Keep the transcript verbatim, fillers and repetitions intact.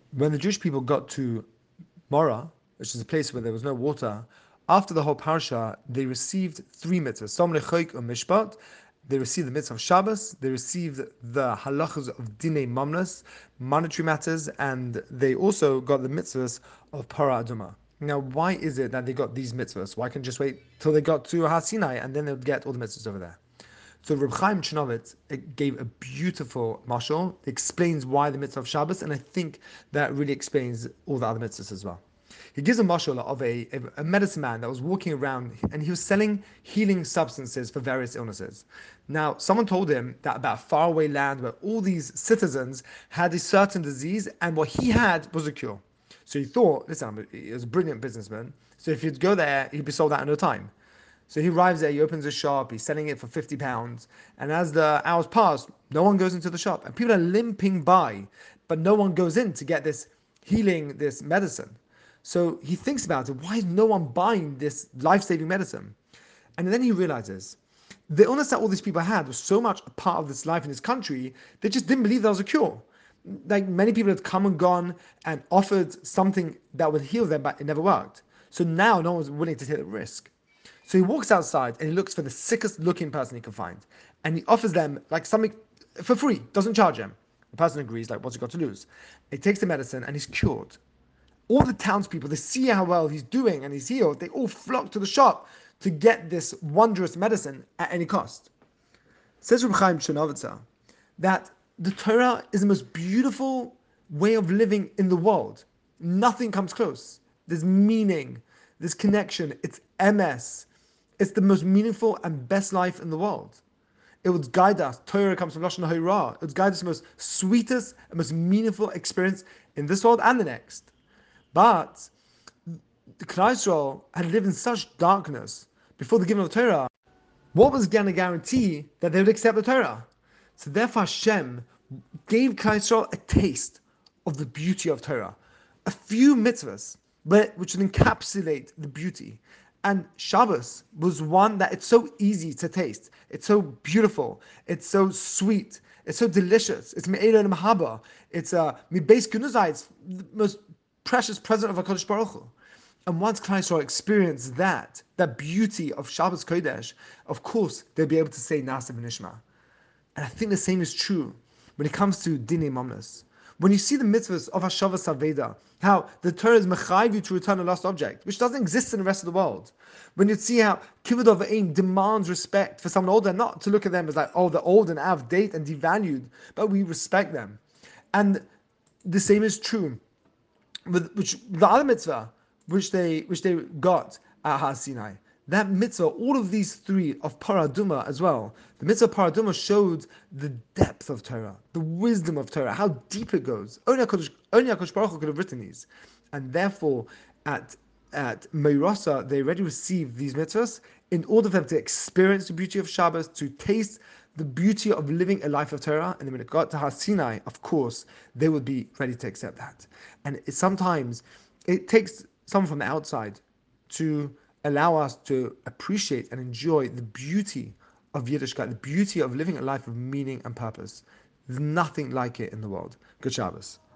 When the Jewish people got to Mora, which is a place where there was no water, after the whole parsha, they received three mitzvahs: Som lechoik and Mishpat. They received the mitzvah of Shabbos. They received the halachas of Dinei Mamnas, monetary matters, and they also got the mitzvahs of Para Aduma. Now, why is it that they got these mitzvahs? Why can't just wait till they got to Har Sinai and then they would get all the mitzvahs over there? So Reb Chaim Chernovitz gave a beautiful mashal. It explains why the mitzvah of Shabbos, and I think that really explains all the other mitzvahs as well. He gives a mashal of a, a, a medicine man that was walking around and he was selling healing substances for various illnesses. Now, someone told him that about a faraway land where all these citizens had a certain disease and what he had was a cure. So he thought, listen, he was a brilliant businessman. So if he'd go there, he'd be sold out in no time. So he arrives there, he opens a shop, he's selling it for fifty pounds. And as the hours pass, no one goes into the shop. And people are limping by, but no one goes in to get this healing, this medicine. So he thinks about it, why is no one buying this life-saving medicine? And then he realizes the illness that all these people had was so much a part of this life in this country, they just didn't believe there was a cure. Like many people had come and gone and offered something that would heal them, but it never worked. So now no one's willing to take the risk. So he walks outside and he looks for the sickest looking person he can find. And he offers them like something for free, doesn't charge him. The person agrees, like, what's he got to lose? He takes the medicine and he's cured. All the townspeople, they see how well he's doing and he's healed. They all flock to the shop to get this wondrous medicine at any cost. Says Reb Chaim Chernovitz that the Torah is the most beautiful way of living in the world. Nothing comes close. There's meaning, there's connection, it's M S. It's the most meaningful and best life in the world. It would guide us. Torah comes from Lashon Hara. It would guide us to the most sweetest and most meaningful experience in this world and the next. But the Klal Yisrael had lived in such darkness before the giving of Torah. What was going to guarantee that they would accept the Torah? So therefore Hashem gave Klal Yisrael a taste of the beauty of Torah. A few mitzvahs, but which would encapsulate the beauty. And Shabbos was one that it's so easy to taste. It's so beautiful. It's so sweet. It's so delicious. It's me'ela and mahaba. It's uh, mi'beis gunuzai. It's the most precious present of HaKadosh Baruch Hu. And once Klal Yisrael experience that, that beauty of Shabbos Kodesh, of course, they'll be able to say Na'aseh v'nishma. And I think the same is true when it comes to Dinei Mamnos. When you see the mitzvahs of Hashavas Aveda, how the Torah is mechayiv you to return a lost object, which doesn't exist in the rest of the world. When you see how Kivud of Ein demands respect for someone older, not to look at them as like, oh, they're old and out of date and devalued, but we respect them. And the same is true with which the other mitzvah, which they which they got at Har Sinai. That mitzvah, all of these three of Paraduma as well. The mitzvah of Paraduma showed the depth of Torah, the wisdom of Torah, how deep it goes. Only HaKadosh, only HaKadosh Baruch Hu could have written these. And therefore, at at Meirasa, they already received these mitzvahs in order for them to experience the beauty of Shabbos, to taste the beauty of living a life of Torah. And then when it got to Har Sinai, of course, they would be ready to accept that. And it, sometimes it takes someone from the outside to allow us to appreciate and enjoy the beauty of Yiddishkeit, the beauty of living a life of meaning and purpose. There's nothing like it in the world. Good Shabbos.